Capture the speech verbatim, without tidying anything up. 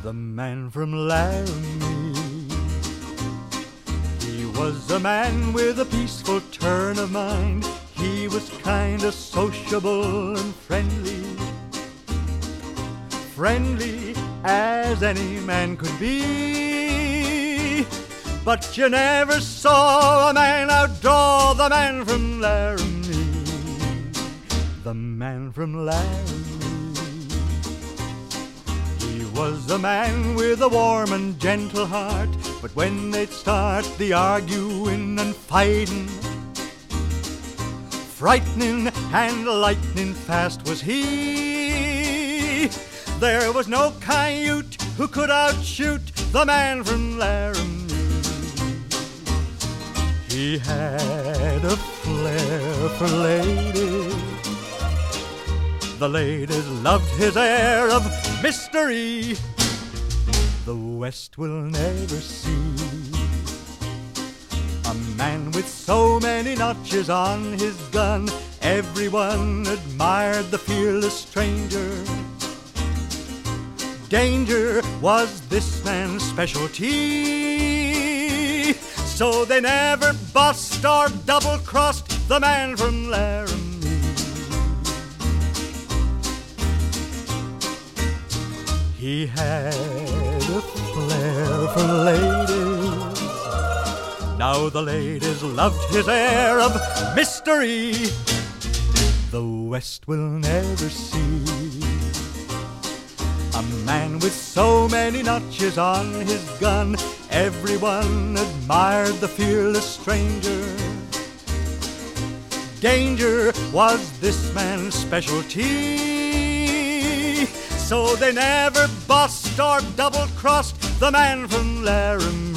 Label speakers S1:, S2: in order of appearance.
S1: the man from Laramie. He was a man with a peaceful turn of mind. He was kinda sociable and friendly, friendly as any man could be. But you never saw a man outdraw the man from Laramie, the man from Laramie. He was a man with a warm and gentle heart, but when they'd start the arguing and fighting, frightening and lightning fast was he. There was no coyote who could outshoot the man from Laramie. He had a flair for ladies. The ladies loved his air of mystery. The West will never see a man with so many notches on his gun. Everyone admired the fearless stranger. Danger was this man's specialty, so they never bust or double-crossed the man from Laramie. He had a flair for ladies. Now the ladies loved his air of mystery. The West will never see a man with so many notches on his gun. Everyone admired the fearless stranger. Danger was this man's specialty, so they never bust or double-crossed the man from Laramie.